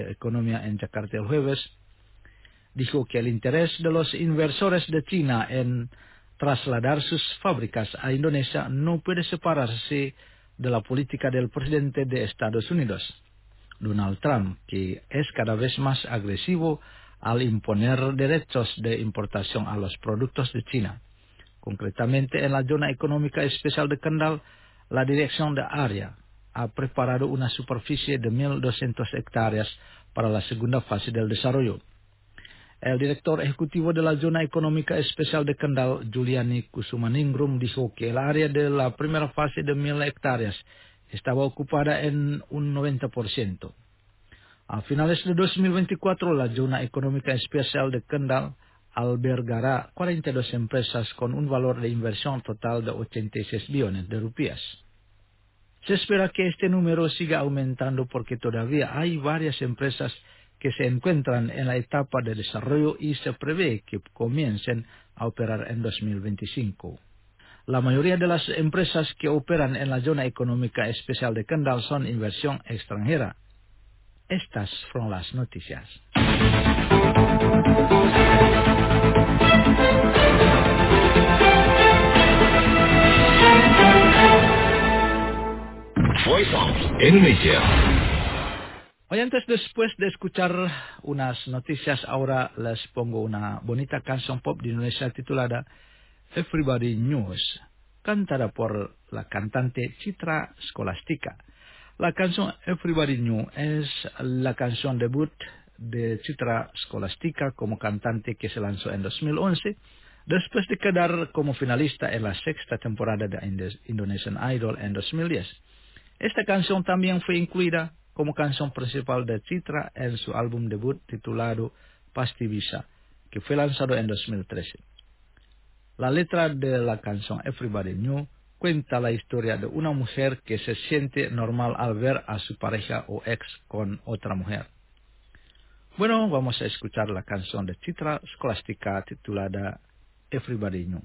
Economía en Jakarta el jueves, dijo que el interés de los inversores de China en trasladar sus fábricas a Indonesia no puede separarse de la política del presidente de Estados Unidos, Donald Trump, que es cada vez más agresivo al imponer derechos de importación a los productos de China. Concretamente, en la zona económica especial de Kendal, la dirección de área ha preparado una superficie de 1.200 hectáreas para la segunda fase del desarrollo. El director ejecutivo de la zona económica especial de Kendal, Juliani Kusumaningrum, dijo que el área de la primera fase de 1.000 hectáreas estaba ocupada en un 90%. A finales de 2024, la zona económica especial de Kendal albergará 42 empresas con un valor de inversión total de 86 billones de rupias. Se espera que este número siga aumentando porque todavía hay varias empresas que se encuentran en la etapa de desarrollo y se prevé que comiencen a operar en 2025. La mayoría de las empresas que operan en la zona económica especial de Kendal son inversión extranjera. Estas fueron las noticias. Voice of Indonesia. Oyentes, después de escuchar unas noticias, ahora les pongo una bonita canción pop de Indonesia titulada Everybody News, cantada por la cantante Citra Scholastica. La canción Everybody Knew es la canción debut de Citra Scholastica como cantante que se lanzó en 2011, después de quedar como finalista en la sexta temporada de Indonesian Idol en 2010. Esta canción también fue incluida como canción principal de Citra en su álbum debut titulado Pasti Bisa, que fue lanzado en 2013. La letra de la canción Everybody Knew cuenta la historia de una mujer que se siente normal al ver a su pareja o ex con otra mujer. Bueno, vamos a escuchar la canción de Citra Scholastica titulada Everybody Knew.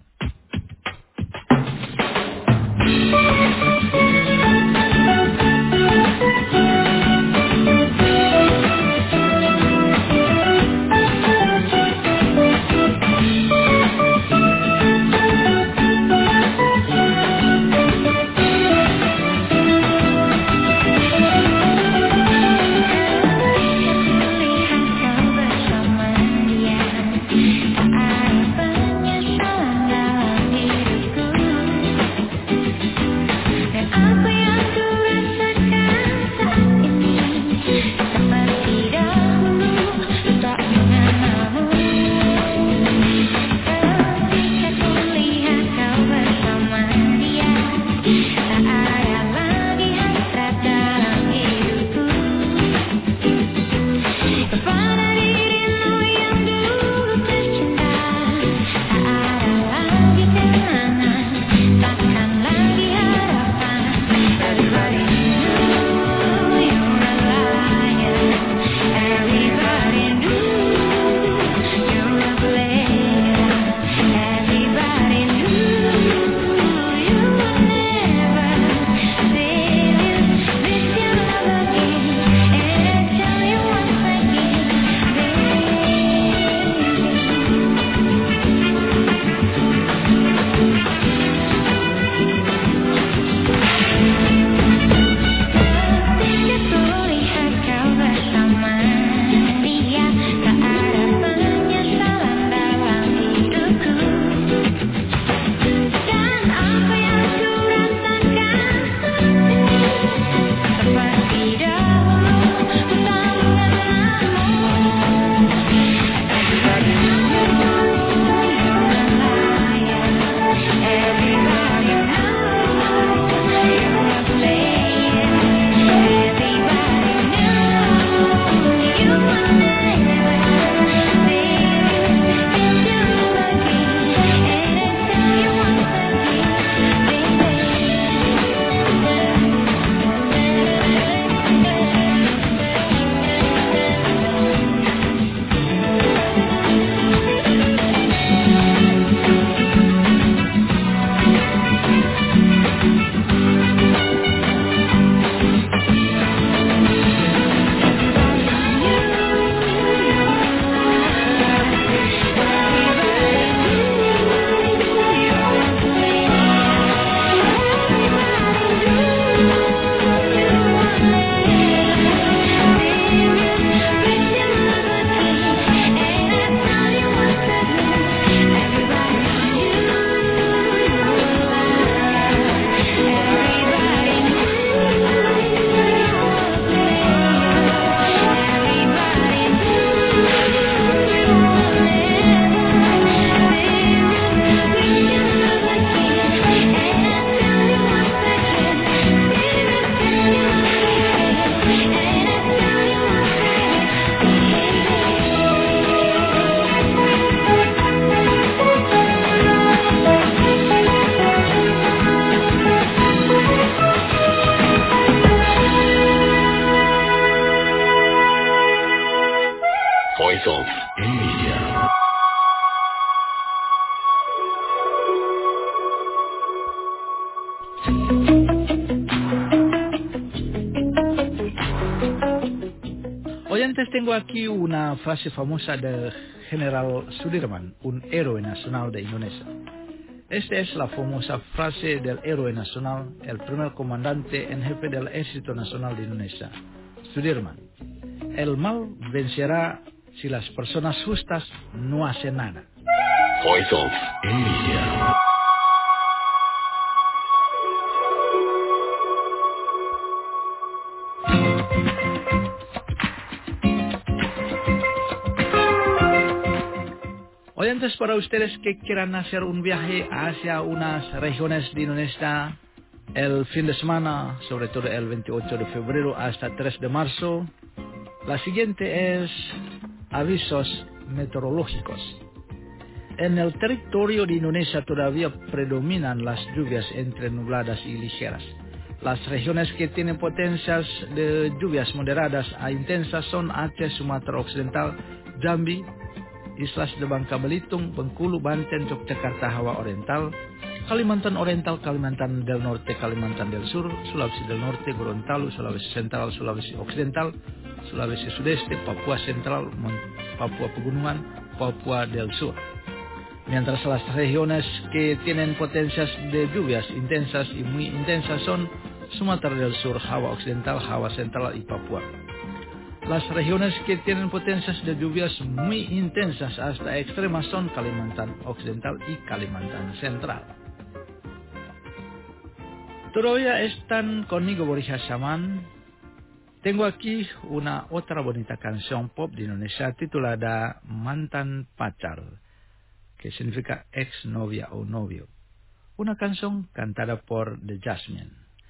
I'm Voice of Indonesia. Oyentes, tengo aquí una frase famosa del general Sudirman, un héroe nacional de Indonesia. Esta es la famosa frase del héroe nacional, el primer comandante en jefe del Ejército Nacional de Indonesia, Sudirman. El mal vencerá si las personas justas no hacen nada. Voice of Indonesia. Oyentes, para ustedes que quieran hacer un viaje hacia unas regiones de Indonesia el fin de semana, sobre todo el 28 de febrero hasta 3 de marzo, la siguiente es avisos meteorológicos. En el territorio de Indonesia todavía predominan las lluvias entre nubladas y ligeras. Las regiones que tienen potencias de lluvias moderadas a intensas son Aceh, Sumatera Occidental, Jambi, Islas de Bangka Belitung, Bengkulu, Banten, Yogyakarta, Hawa Oriental, Kalimantan Oriental, Kalimantan del Norte, Kalimantan del Sur, Sulawesi del Norte, Gorontalo, Sulawesi Central, Sulawesi Occidental, Sulawesi Sudeste, Papua Central, Papua Pegunungan, Papua del Sur. Mientras las regiones que tienen potencias de lluvias intensas y muy intensas son Sumatera del Sur, Java Occidental, Java Central y Papua. Las regiones que tienen potencias de lluvias muy intensas hasta extremas son Kalimantan Occidental y Kalimantan Central. Todavía están conmigo Borja Saman. Tengo aquí una otra bonita canción pop de Indonesia titulada Mantan Pacar, que significa ex novia o novio. Una canción cantada por The Jasmine.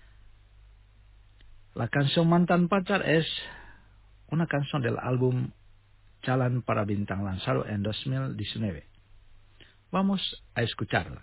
La canción Mantan Pacar es una canción del álbum Jalan para Bintang lanzado en 2019. Vamos a escucharla.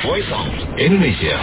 Voice of Indonesia.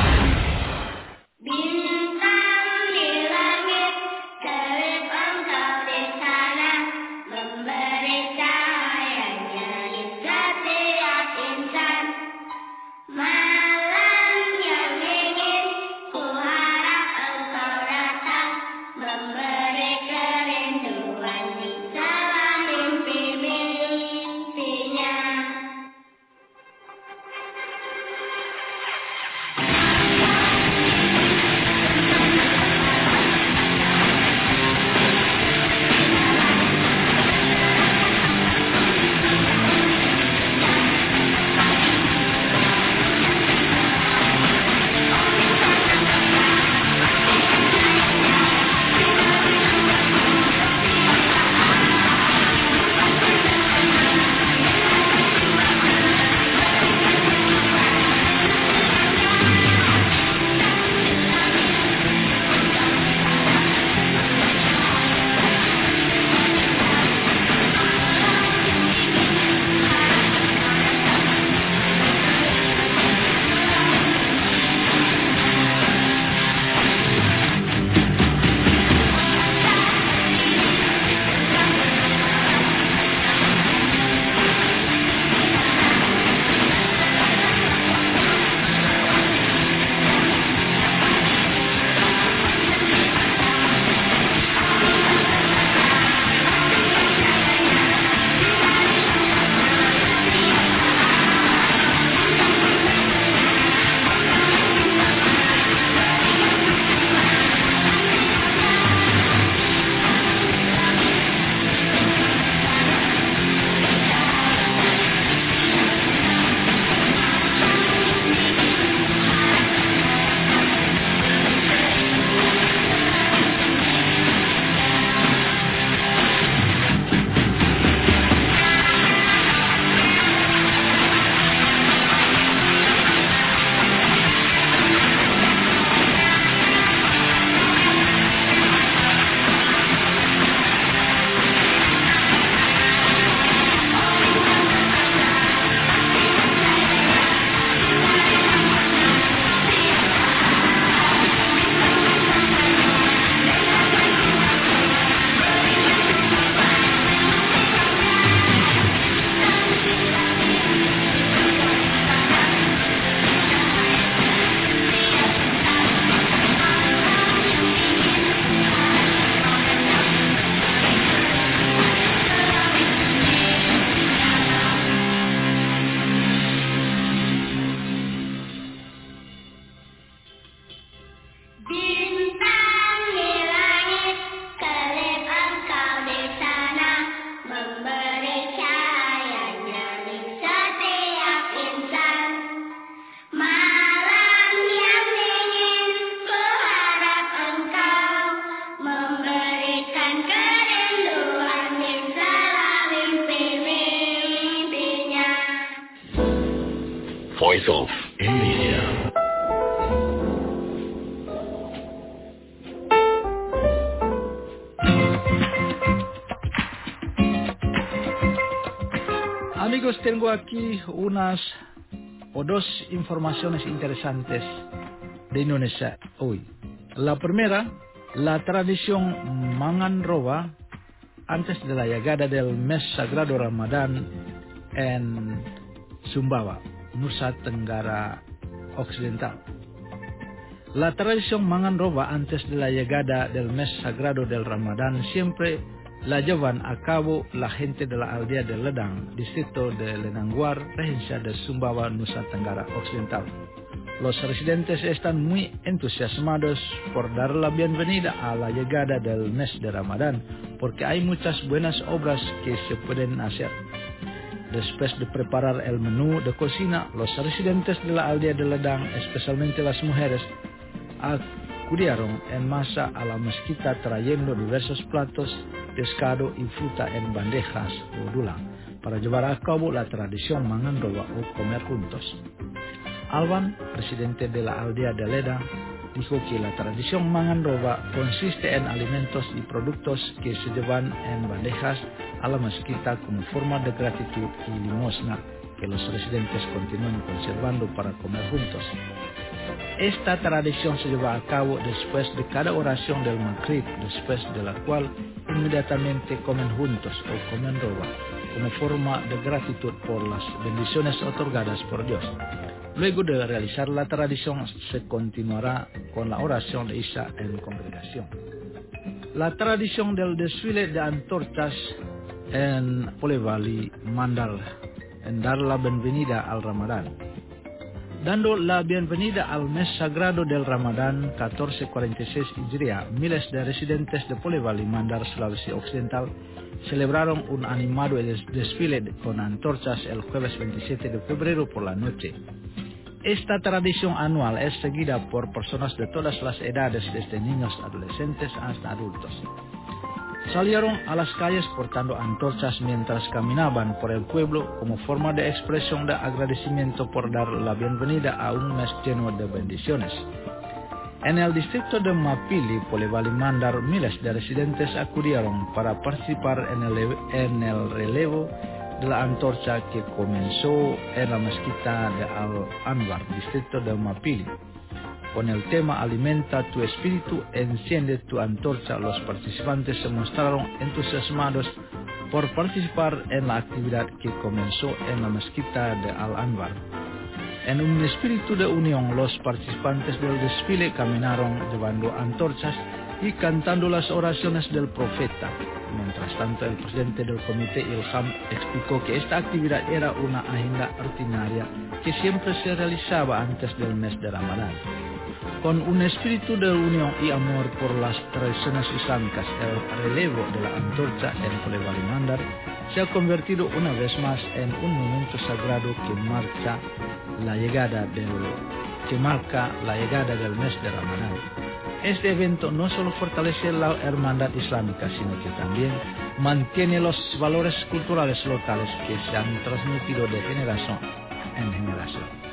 Voice of Indonesia. Amigos, tengo aquí unas o dos informaciones interesantes de Indonesia hoy. La primera, la tradición mangan roba antes de la llegada del mes sagrado Ramadán en Sumbawa, Nusa Tenggara Occidental. La tradición mangan roba antes de la llegada del mes sagrado del Ramadán siempre la llevan a cabo la gente de la aldea de Ledang, distrito de Lenangguar, provincia de Sumbawa, Nusa Tenggara Occidental. Los residentes están muy entusiasmados por dar la bienvenida a la llegada del mes de Ramadán, porque hay muchas buenas obras que se pueden hacer. Después de preparar el menú de cocina, los residentes de la aldea de Ledang, especialmente las mujeres, acudieron en masa a la mezquita trayendo diversos platos, pescado y fruta en bandejas o dulang para llevar a cabo la tradición mangan roba o comer juntos. Alban, presidente de la aldea de Ledang, dijo que la tradición mangan roba consiste en alimentos y productos que se llevan en bandejas a la mezquita como forma de gratitud y limosna que los residentes continúen conservando para comer juntos. Esta tradición se lleva a cabo después de cada oración del Maghrib, después de la cual inmediatamente comen juntos o comen roba, como forma de gratitud por las bendiciones otorgadas por Dios. Luego de realizar la tradición, se continuará con la oración de Isya en congregación. La tradición del desfile de antorchas en Polewali Mandar, en dar la bienvenida al Ramadán. Dando la bienvenida al mes sagrado del Ramadán 1446 Hijriah, miles de residentes de Polewali Mandar, Sulawesi Occidental, celebraron un animado desfile con antorchas el jueves 27 de febrero por la noche. Esta tradición anual es seguida por personas de todas las edades, desde niños, adolescentes hasta adultos. Salieron a las calles portando antorchas mientras caminaban por el pueblo como forma de expresión de agradecimiento por dar la bienvenida a un mes lleno de bendiciones. En el distrito de Mapili, Polewali Mandar, miles de residentes acudieron para participar en el relevo de la antorcha que comenzó en la mezquita de Al-Anwar, distrito de Mapili. Con el tema Alimenta tu espíritu, enciende tu antorcha, los participantes se mostraron entusiasmados por participar en la actividad que comenzó en la mezquita de Al-Anwar. En un espíritu de unión, los participantes del desfile caminaron llevando antorchas y cantando las oraciones del profeta. Mientras tanto, el presidente del comité Ilham explicó que esta actividad era una agenda ordinaria que siempre se realizaba antes del mes de Ramadán. Con un espíritu de unión y amor por las tradiciones islámicas, el relevo de la antorcha en Polewali Mandar se ha convertido una vez más en un momento sagrado que marca la llegada del mes de Ramadán. Este evento no solo fortalece la hermandad islámica, sino que también mantiene los valores culturales locales que se han transmitido de generación en generación.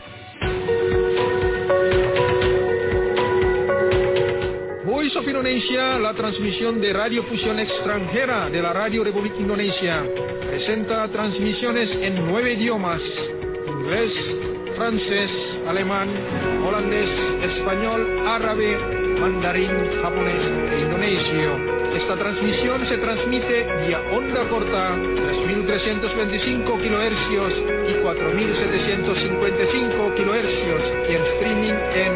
Voice of Indonesia, la transmisión de radiofusión extranjera de la Radio Republik Indonesia, presenta transmisiones en 9 idiomas: inglés, francés, alemán, holandés, español, árabe, mandarín, japonés e indonesio. Esta transmisión se transmite vía onda corta 3.325 kHz y 4.755 kHz y en streaming en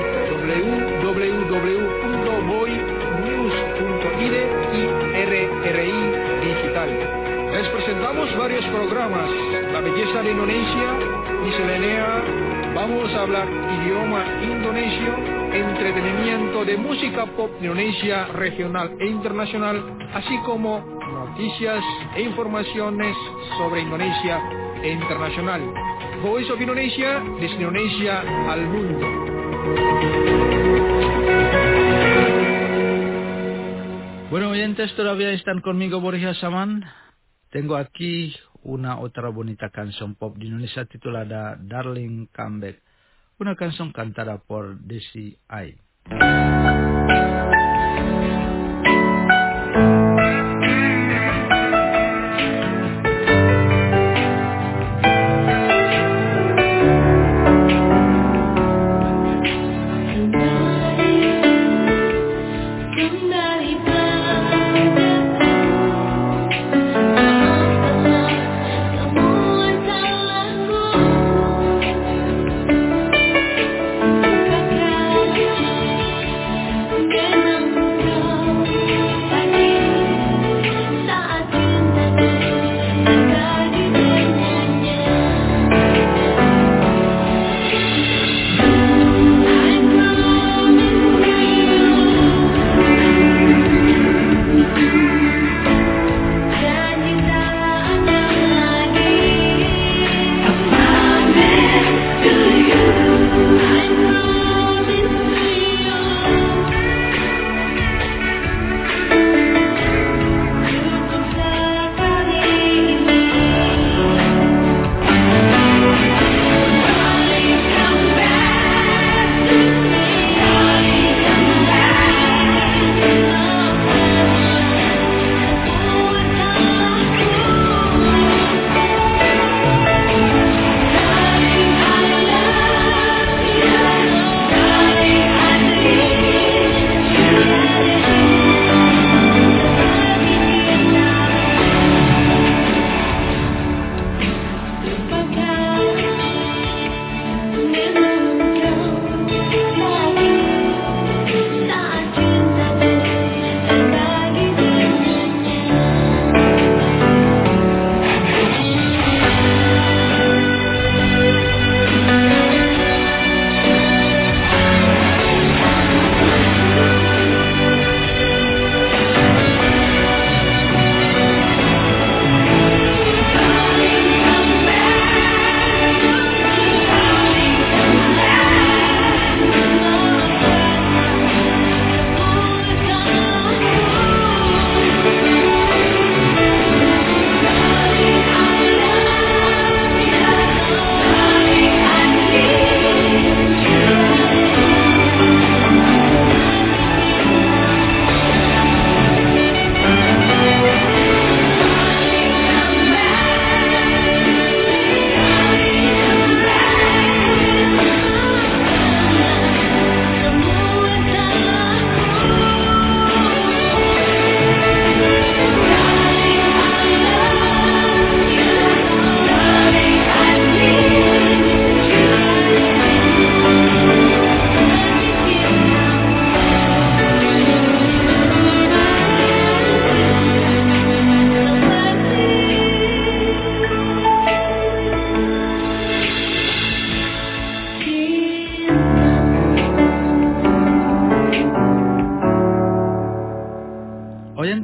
www.voinews.id y RRI Digital. Les presentamos varios programas: La belleza de Indonesia, Miscelánea, Vamos a hablar idioma indonesio, entretenimiento de música pop de Indonesia regional e internacional, así como noticias e informaciones sobre Indonesia e internacional. Voice of Indonesia, desde Indonesia al mundo. Bueno, oyentes, todavía están conmigo Boris Hasaman. Tengo aquí una otra bonita canción pop de Indonesia titulada Darling Come Back, una canción cantada por Desi Ai.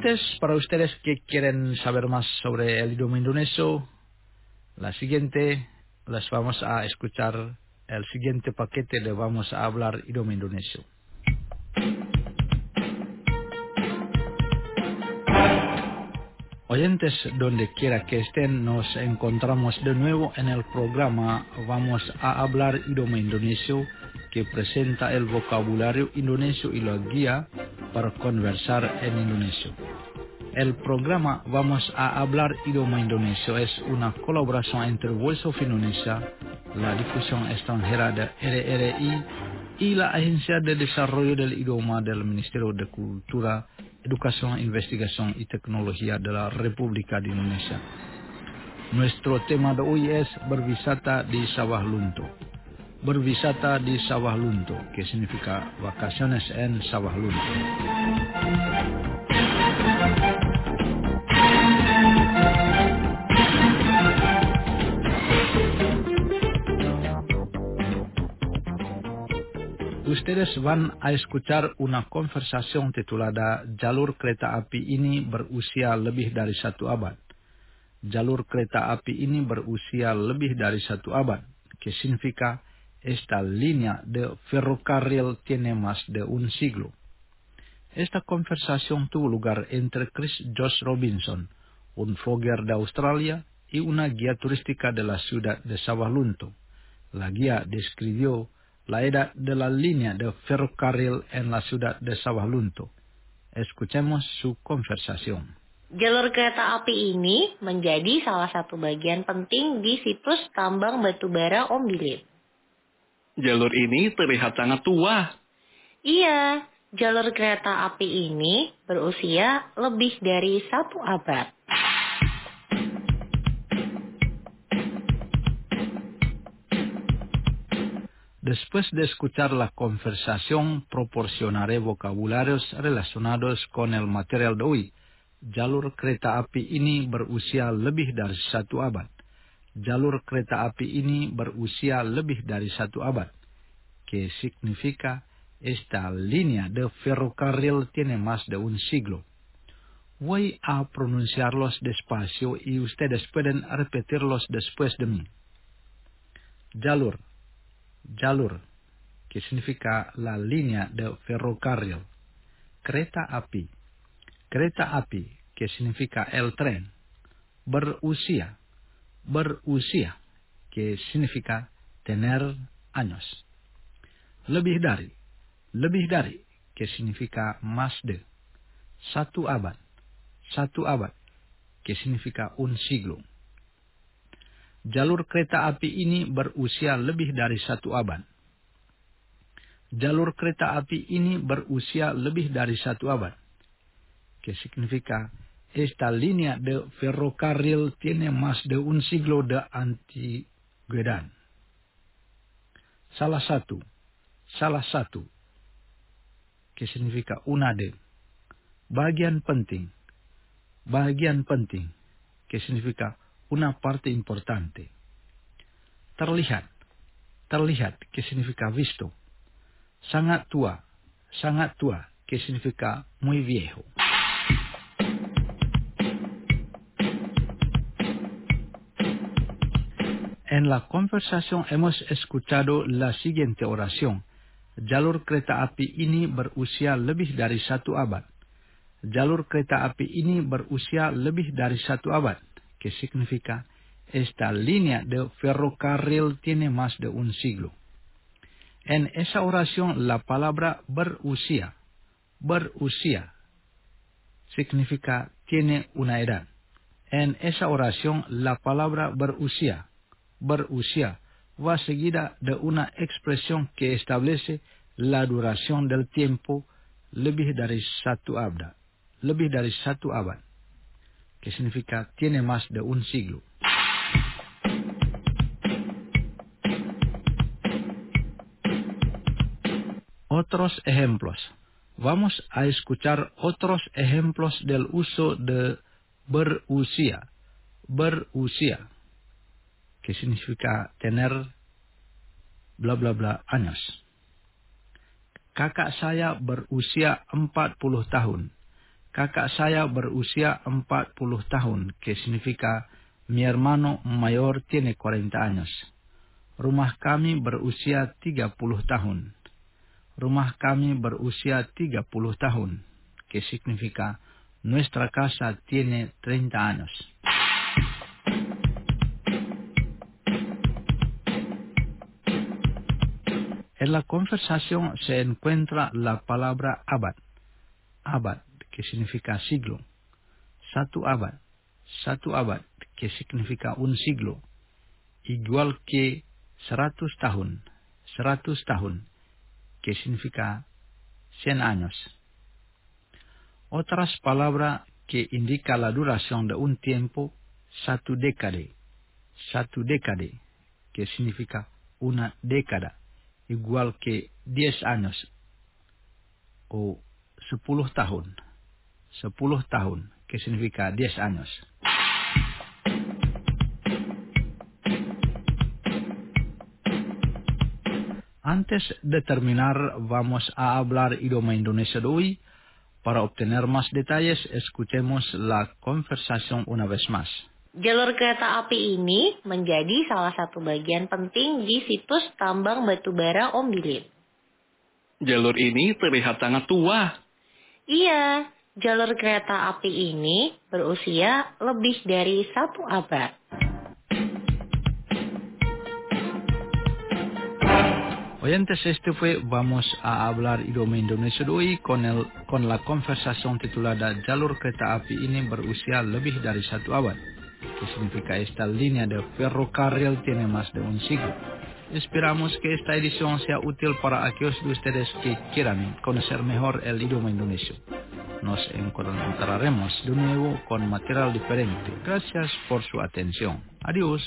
Oyentes, para ustedes que quieren saber más sobre el idioma indonesio, la siguiente, les vamos a escuchar el siguiente paquete de Vamos a Hablar Idioma Indonesio. Oyentes, donde quiera que estén, nos encontramos de nuevo en el programa Vamos a Hablar Idioma Indonesio, que presenta el vocabulario indonesio y la guía para conversar en indonesio. El programa Vamos a Hablar Idioma Indonesio es una colaboración entre Voice of Indonesia, la difusión extranjera de RRI y la Agencia de Desarrollo del Idioma del Ministerio de Cultura, Educación, Investigación y Tecnología de la República de Indonesia. Nuestro tema de hoy es berwisata di Sawah Lunto. Berwisata di Sawah Lunto, que significa vacaciones en Sawah Lunto. Ustedes van a escuchar una conversación titulada Jalur Kereta Api ini berusia lebih dari 1 abad. Jalur kereta api ini berusia lebih dari 1 abad, que significa esta línea de ferrocarril tiene más de un siglo. Esta conversación tuvo lugar entre Chris Josh Robinson, un vlogger de Australia, y una guía turística de la ciudad de Sawah Lunto. La guía describió la edad de la línea de ferrocarril en la ciudad de Sawah Lunto. Escuchemos su conversación. Jalur kereta api ini menjadi salah satu bagian penting di situs tambang batubara Ombilin. Jalur ini terlihat sangat tua. Iya, jalur kereta api ini berusia lebih dari 1 abad. Después de escuchar la conversación, proporcionaré vocabularios relacionados con el material de hoy. Jalur kereta api ini berusia lebih dari 1 abad. Jalur kereta api ini berusia lebih dari 1 abad, que significa esta línea de ferrocarril tiene más de un siglo. Voy a pronunciarlos despacio y ustedes pueden repetirlos después de mí. Jalur. Jalur, que significa la línea de ferrocarril. Kereta api. Kereta api, que significa el tren. Berusia. Berusia, que significa tener años. Lebih dari. Lebih dari, que significa más de. 1 abad. 1 abad, que significa un siglo. Jalur kereta api ini berusia lebih dari 1 abad. Jalur kereta api ini berusia lebih dari 1 abad, que significa esta línea de ferrocarril tiene más de un siglo de antigüedad. Salah satu. Salah satu, que significa una de. Bagian penting. Bagian penting, que significa una parte importante. Terlihat. Terlihat, que significa visto. Sangat tua. Sangat tua, que significa muy viejo. En la conversación hemos escuchado la siguiente oración. Jalur kereta api ini berusia lebih dari 1 abad. Jalur kereta api ini berusia lebih dari 1 abad, que significa esta línea de ferrocarril tiene más de un siglo. En esa oración la palabra berusia significa tiene una edad. En esa oración la palabra berusia va seguida de una expresión que establece la duración del tiempo lebih dari 1 abad, que significa tiene más de un siglo. Otros ejemplos. Vamos a escuchar otros ejemplos del uso de berusia, que significa tener bla bla bla años. Kakak saya berusia 40 tahun. Kakak saya berusia 40 tahun, que significa mi hermano mayor tiene 40 años. Rumah kami berusia 30 tahun. Rumah kami berusia 30 tahun, que significa nuestra casa tiene 30 años. En la conversación se encuentra la palabra abad. Abad, que significa siglo. Satu abad, que significa un siglo. Igual que 100 tahun, que significa 100 años. Otras palabras que indican la duración de un tiempo, satu décade, que significa una década, igual que 10 años, o 10 tahun, que significa 10 años. Antes de terminar, vamos a hablar idioma Indonesia de hoy. Para obtener más detalles, escuchemos la conversación una vez más. Jalur kereta api ini menjadi salah satu bagian penting di situs tambang batubara Ombilin. Jalur ini terlihat sangat tua. Iya, jalur kereta api ini berusia lebih dari 1 abad. Oyentes, este fue Vamos a hablar idioma Indonesia de hoy con la conversación titulada Jalur kereta api ini berusia lebih dari 1 abad. Que significa esta línea de ferrocarril tiene más de un siglo. Esperamos que esta edición sea útil para aquellos de ustedes que quieran conocer mejor el idioma indonesio. Nos encontraremos de nuevo con material diferente. Gracias por su atención. Adiós.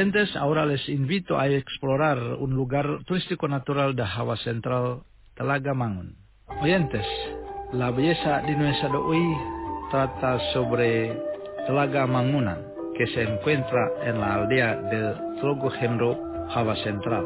Oyentes, ahora les invito a explorar un lugar turístico natural de Java Central, Telaga Mangun. Oyentes, la belleza de Indonesia de hoy trata sobre Telaga Mangunan, que se encuentra en la aldea de Trogohendro, Java Central.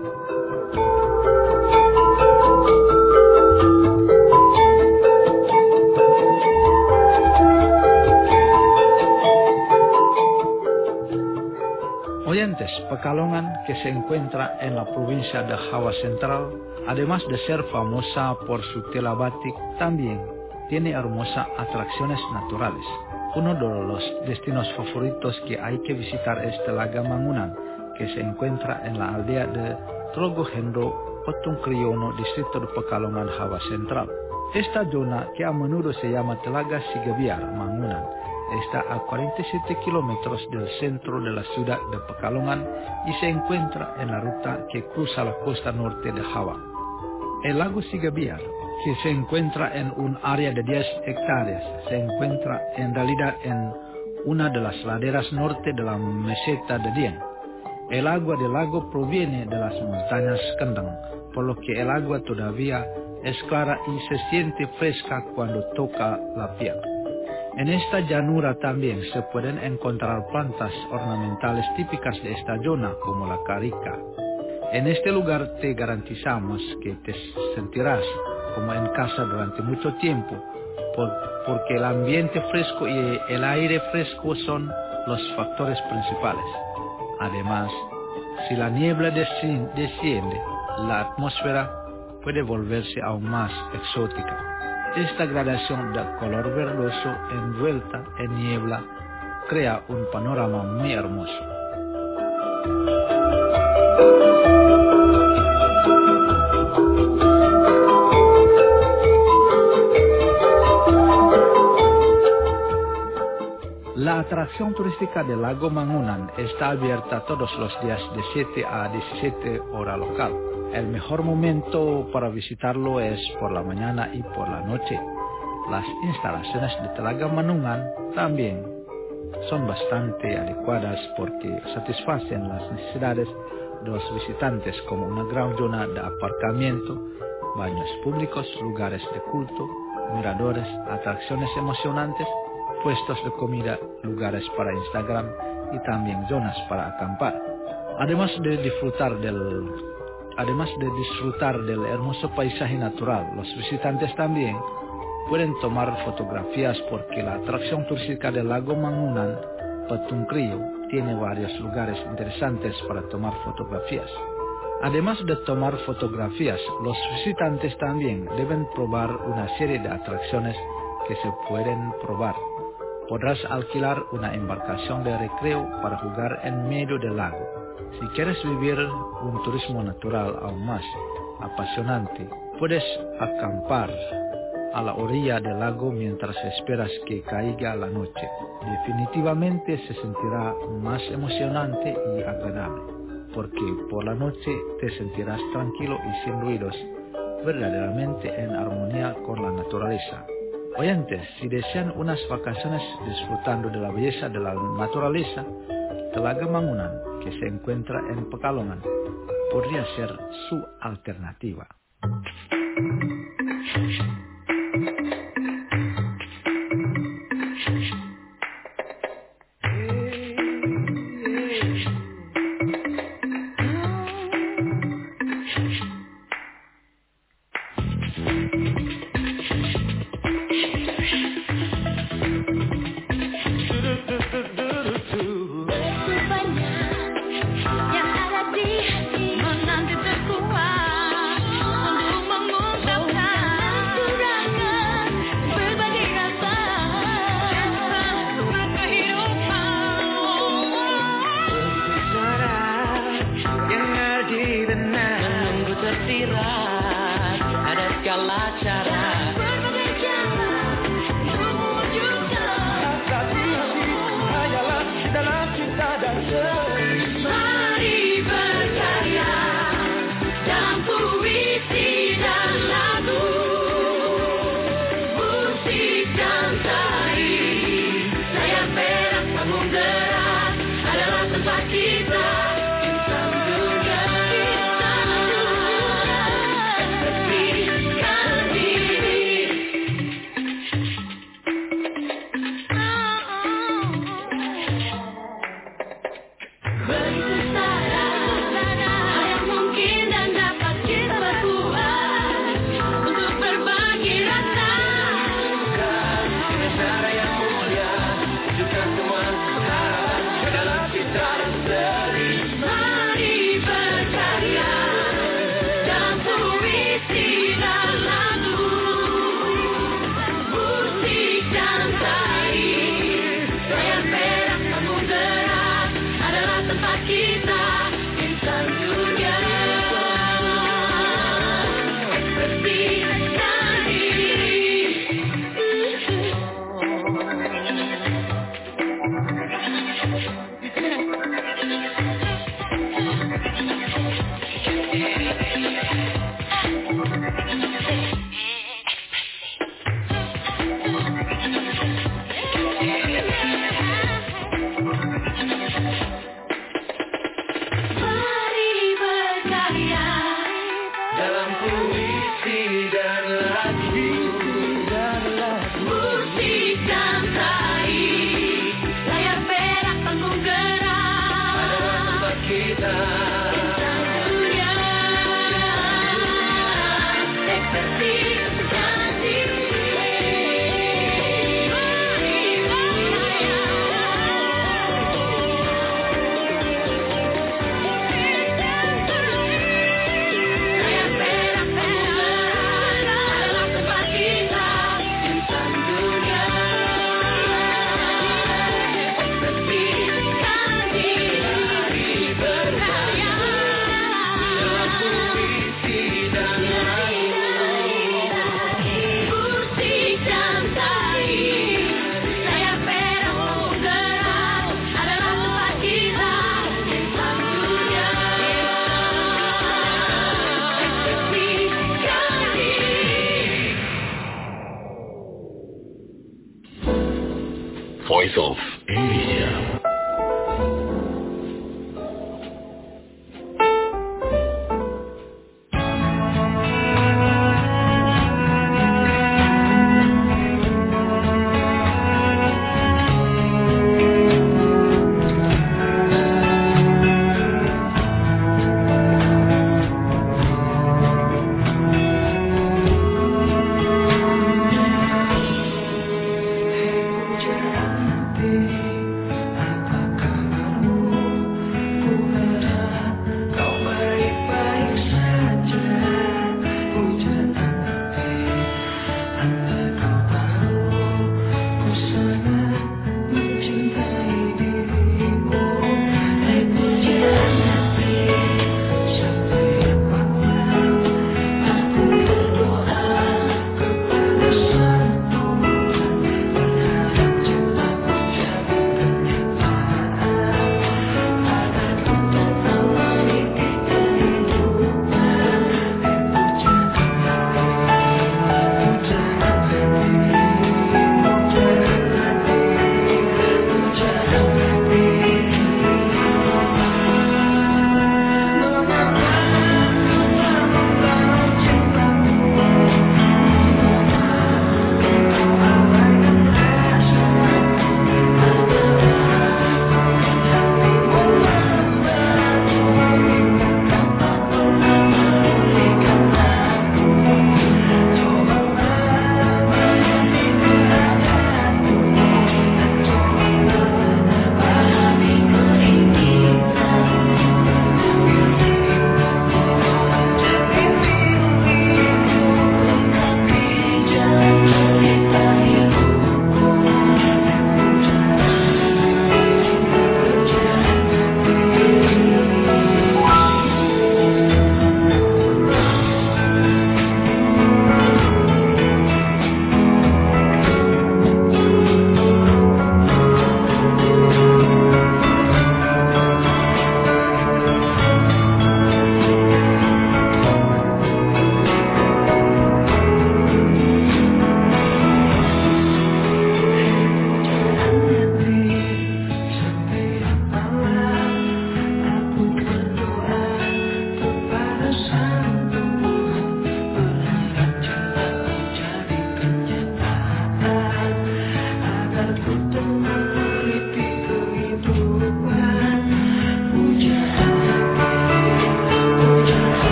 Oyentes, Pekalongan, que se encuentra en la provincia de Java Central, además de ser famosa por su tela batik, también tiene hermosas atracciones naturales. Uno de los destinos favoritos que hay que visitar es Telaga Mangunan, que se encuentra en la aldea de Trogohendro, Petung Kriono, distrito de Pekalongan, Java Central. Esta zona, que a menudo se llama Telaga Sigabiar Mangunan, está a 47 kilómetros del centro de la ciudad de Pekalongan y se encuentra en la ruta que cruza la costa norte de Java. El lago Sigabiar, que se encuentra en un área de 10 hectáreas, se encuentra en realidad en una de las laderas norte de la meseta de Dieng. El agua del lago proviene de las montañas Kendeng, por lo que el agua todavía es clara y se siente fresca cuando toca la piel. En esta llanura también se pueden encontrar plantas ornamentales típicas de esta zona, como la carica. En este lugar te garantizamos que te sentirás como en casa durante mucho tiempo, porque el ambiente fresco y el aire fresco son los factores principales. Además, si la niebla desciende, la atmósfera puede volverse aún más exótica. Esta gradación de color verdoso envuelta en niebla crea un panorama muy hermoso. La atracción turística del lago Mangunan está abierta todos los días de 7 a 17 horas local. El mejor momento para visitarlo es por la mañana y por la noche. Las instalaciones de Telaga Mangunan también son bastante adecuadas porque satisfacen las necesidades de los visitantes, como una gran zona de aparcamiento, baños públicos, lugares de culto, miradores, atracciones emocionantes, puestos de comida, lugares para Instagram y también zonas para acampar. Además de disfrutar del hermoso paisaje natural, los visitantes también pueden tomar fotografías porque la atracción turística del lago Mangunan, Petung Krio, tiene varios lugares interesantes para tomar fotografías. Además de tomar fotografías, los visitantes también deben probar una serie de atracciones que se pueden probar. Podrás alquilar una embarcación de recreo para jugar en medio del lago. Si quieres vivir un turismo natural aún más apasionante, puedes acampar a la orilla del lago mientras esperas que caiga la noche. Definitivamente se sentirá más emocionante y agradable, porque por la noche te sentirás tranquilo y sin ruidos, verdaderamente en armonía con la naturaleza. Oyentes, si desean unas vacaciones disfrutando de la belleza de la naturaleza, Telaga Mangunan, que se encuentra en Pekalongan, podría ser su alternativa. Menanti terkuat untuk mengungkapkan Bersesadar hal yang mungkin dan dapat kita berbuat untuk berbagi rasa. Dengan cara yang mulia, wujudkan semua harapan dalam cinta dan seri. Mari berkarya dalam puisi dan lagu, musik dan tari, layar perak panggung gerak adalah tempat kita.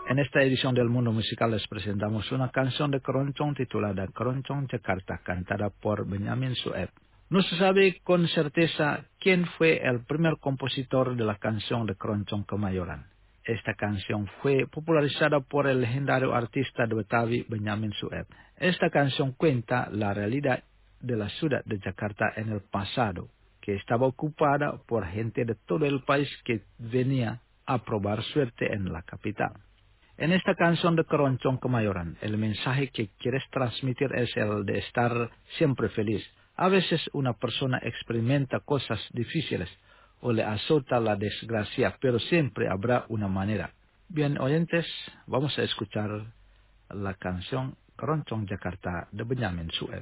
En esta edición del Mundo Musical les presentamos una canción de Keroncong titulada Keroncong Jakarta, cantada por Benyamin Sueb. No se sabe con certeza quién fue el primer compositor de la canción de Keroncong Kemayoran. Esta canción fue popularizada por el legendario artista de Betawi Benyamin Sueb. Esta canción cuenta la realidad de la ciudad de Jakarta en el pasado, que estaba ocupada por gente de todo el país que venía a probar suerte en la capital. En esta canción de Keroncong Kemayoran, el mensaje que quieres transmitir es el de estar siempre feliz. A veces una persona experimenta cosas difíciles o le azota la desgracia, pero siempre habrá una manera. Bien, oyentes, vamos a escuchar la canción Keroncong Jakarta de Benyamin Sueb.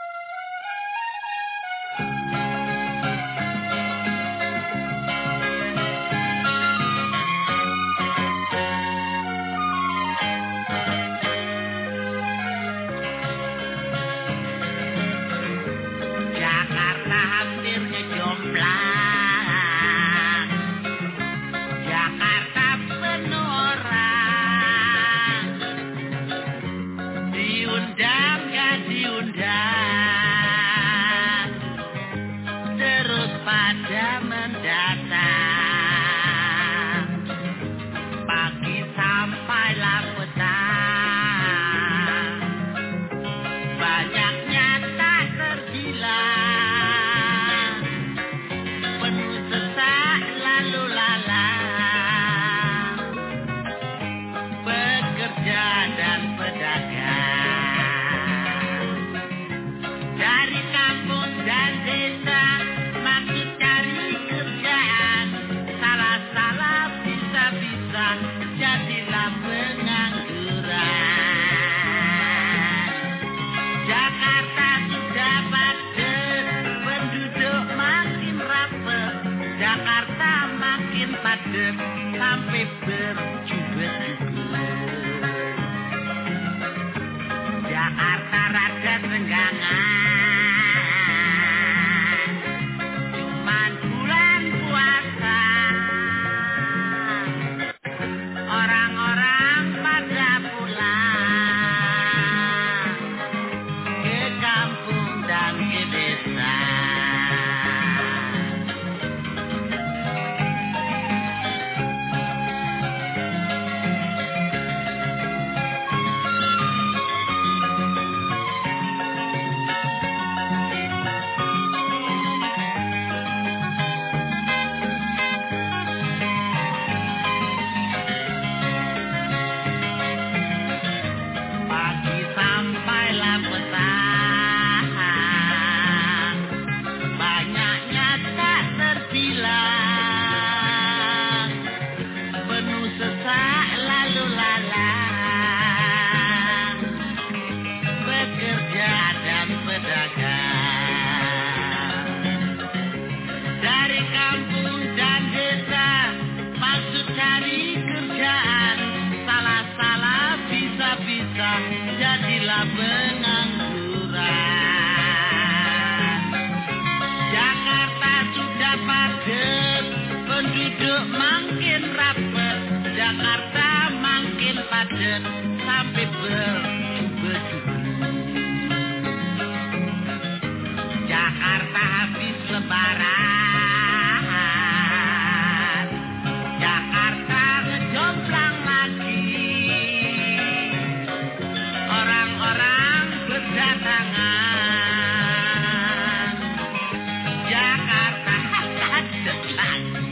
Sampai berjubel-jubel Jakarta rada senggangan Cuman bulan puasa Orang-orang pada pulang Ke kampung dan ke desa jadilah pengangguran. Jakarta sudah padat, penduduk makin rapat. Jakarta makin padat sampai berjubel-jubel. Jakarta habis lebaran. Jakarta ngejomplang lagi. Orang-orang berdatangan. Jakarta padat lagi.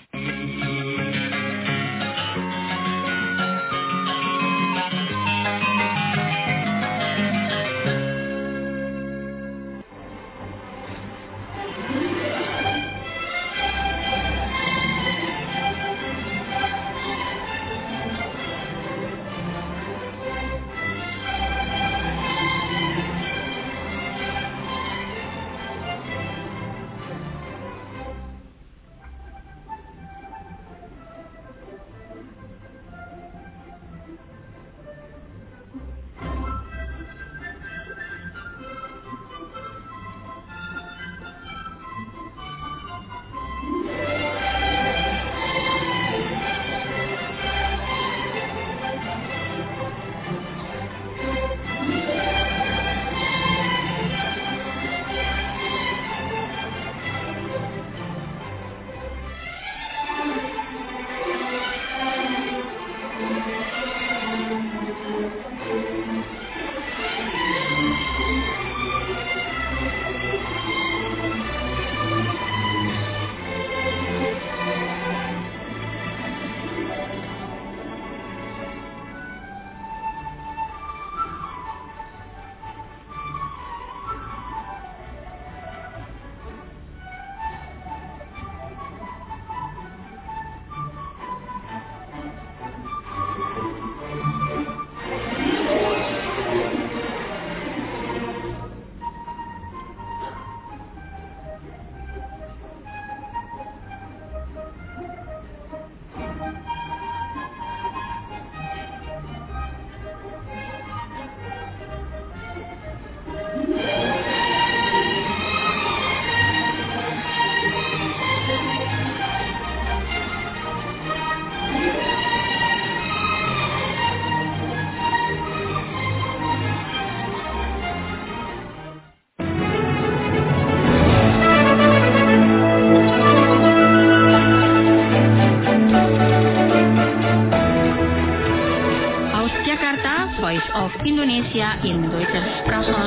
Indonesia in deutscher Sprache.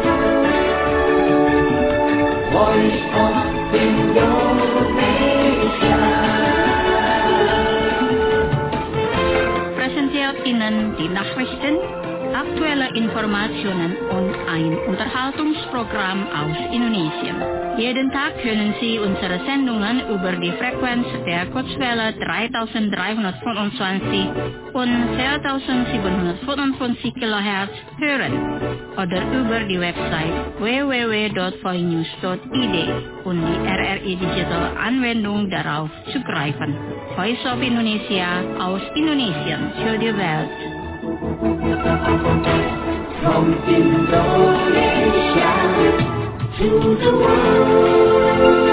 Voice of Indonesia. Präsentiert Ihnen die Nachrichten, aktuelle Informationen und ein Unterhaltungsprogramm aus Indonesien. Jeden Tag können Sie unsere Sendungen über die Frequenz der Kurzwelle 3325 und 4755 kHz hören oder über die Website www.voinews.id und die RRI Digital Anwendung darauf zugreifen. Voice of Indonesia aus Indonesien für die Welt. From Indonesia to the world.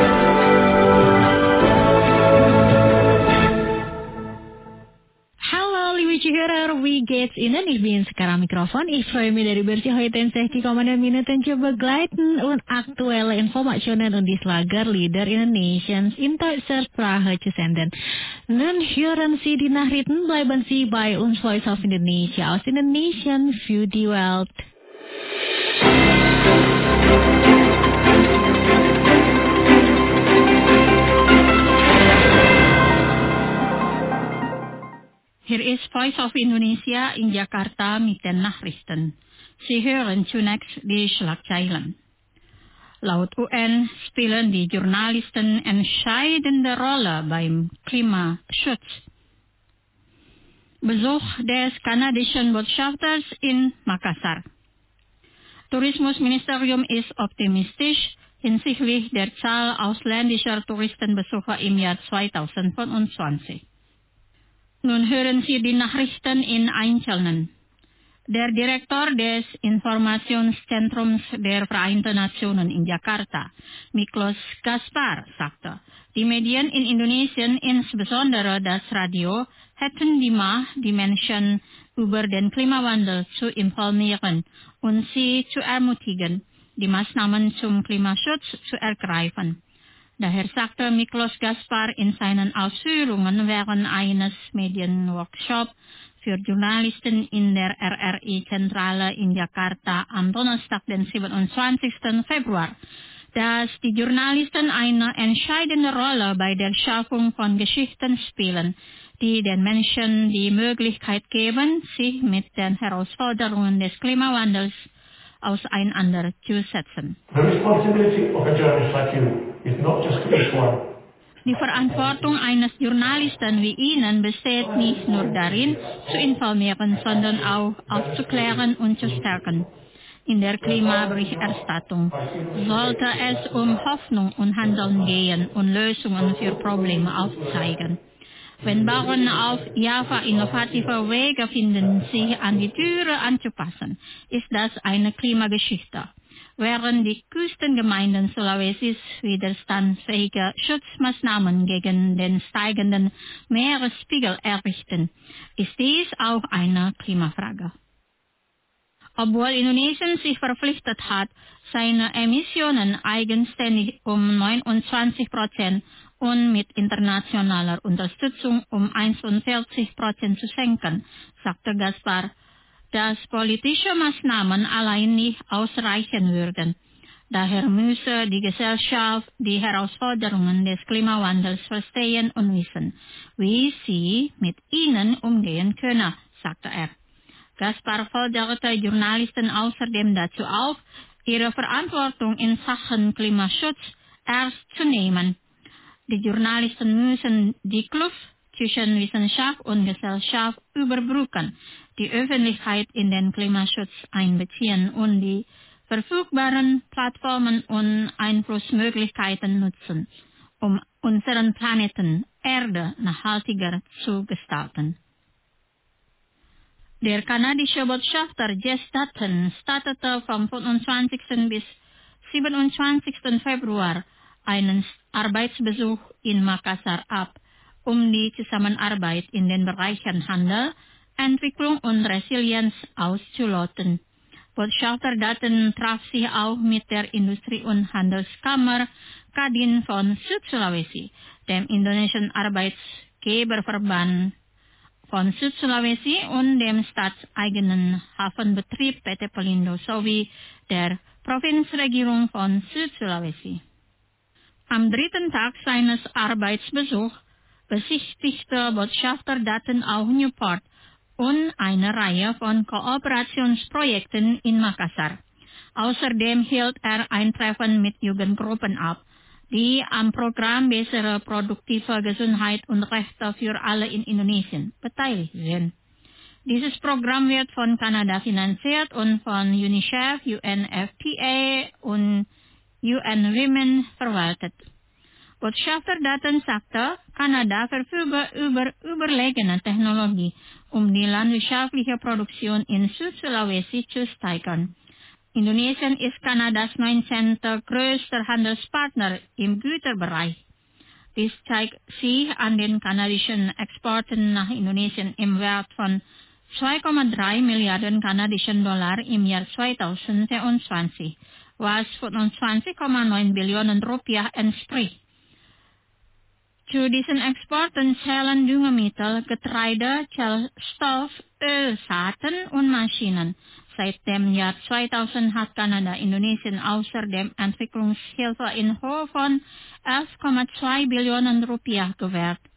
Halo, lieve Hörer, wie geht's Ihnen? Ich bin sekarang Mikrofon. Ich freue mich dari bersih heute 60,6 Minuten zu begleiten und aktuelle Informationen und die Slager Lieder Indonesians in deutscher Sprache zu senden. Nun hören Sie die Nachrichten, bleiben Sie bei uns Voice of Indonesia aus Indonesian für die Welt. Hier ist Voice of Indonesia in Jakarta mit den Nachrichten. Sie hören zunächst die Schlagzeilen. Laut UN spielen die Journalisten entscheidende Rolle beim Klimaschutz. Besuch des kanadischen Botschafters in Makassar. Tourismusministerium ist optimistisch hinsichtlich der Zahl ausländischer Touristenbesucher im Jahr 2025. Nun hören Sie die Nachrichten in Einzelnen. Der Direktor des Informationszentrums der Vereinten Nationen in Jakarta, Miklos Gaspar, sagte, die Medien in Indonesien, insbesondere das Radio, hätten die Macht, die Menschen über den Klimawandel zu informieren und sie zu ermutigen, die Maßnahmen zum Klimaschutz zu ergreifen. Daher sagte Miklos Gaspar in seinen Ausführungen während eines Medienworkshops für Journalisten in der RRI-Zentrale in Jakarta am Donnerstag, den 27. Februar, dass die Journalisten eine entscheidende Rolle bei der Schaffung von Geschichten spielen, die den Menschen die Möglichkeit geben, sich mit den Herausforderungen des Klimawandels auseinanderzusetzen. The responsibility of a journalist like you is not just to inform. Die Verantwortung eines Journalisten wie Ihnen besteht nicht nur darin, zu informieren, sondern auch aufzuklären und zu stärken. In der Klimaberichterstattung sollte es um Hoffnung und Handeln gehen und Lösungen für Probleme aufzeigen. Wenn Bauern auf Java innovative Wege finden, sich an die Türe anzupassen, ist das eine Klimageschichte. Während die Küstengemeinden Sulawesi widerstandsfähige Schutzmaßnahmen gegen den steigenden Meeresspiegel errichten, ist dies auch eine Klimafrage. Obwohl Indonesien sich verpflichtet hat, seine Emissionen eigenständig um 29% und mit internationaler Unterstützung um 41% zu senken, sagte Gaspar, dass politische Maßnahmen allein nicht ausreichen würden. Daher müsse die Gesellschaft die Herausforderungen des Klimawandels verstehen und wissen, wie sie mit ihnen umgehen könne, sagte er. Gaspar forderte Journalisten außerdem dazu auf, ihre Verantwortung in Sachen Klimaschutz ernst zu nehmen. Die Journalisten müssen die Kluft zwischen Wissenschaft und Gesellschaft überbrücken, die Öffentlichkeit in den Klimaschutz einbeziehen und die verfügbaren Plattformen und Einflussmöglichkeiten nutzen, um unseren Planeten Erde nachhaltiger zu gestalten. Der kanadische Botschafter Jess Dutton startete vom 25. bis 27. Februar einen Arbeitsbesuch in Makassar ab, um die Zusammenarbeit in den Bereichen Handel, Entwicklung und Resilienz auszuloten. Botschafter Dutton traf sich auch mit der Industrie- und Handelskammer Kadin von Südsulawesi, dem indonesischen Arbeitgeberverband von Südsulawesi und dem staatseigenen Hafenbetrieb PT Pelindo sowie der Provinzregierung von Südsulawesi. Am dritten Tag seines Arbeitsbesuchs besichtigte Botschafter Dutton auch Newport und eine Reihe von Kooperationsprojekten in Makassar. Außerdem hielt er ein Treffen mit Jugendgruppen ab, die am Programm Bessere Produktive Gesundheit und Rechte für alle in Indonesien beteiligt sind. Dieses Programm wird von Kanada finanziert und von UNICEF, UNFPA und UN Women verwaltet. Botschafter Dutton sagte, Kanada verfügt über überlegene Technologie, um die landwirtschaftliche Produktion in Südsulawesi zu steigern. Indonesien ist Kanadas 19. größter Handelspartner im Güterbereich. Dies zeigt sich an den kanadischen Exporten nach Indonesien im Wert von 2,3 Milliarden kanadischen Dollar im Jahr 2022, was 25,9 Billionen Rupiah entspricht. Zu diesen Exporten zählen Düngemittel, Getreide, Zellstoff, Öl, Saaten und Maschinen. Seit dem Jahr 2000 hat Kanada Indonesien außerdem Entwicklungshilfe in Höhe von 11,2 Billionen Rupiah gewährt.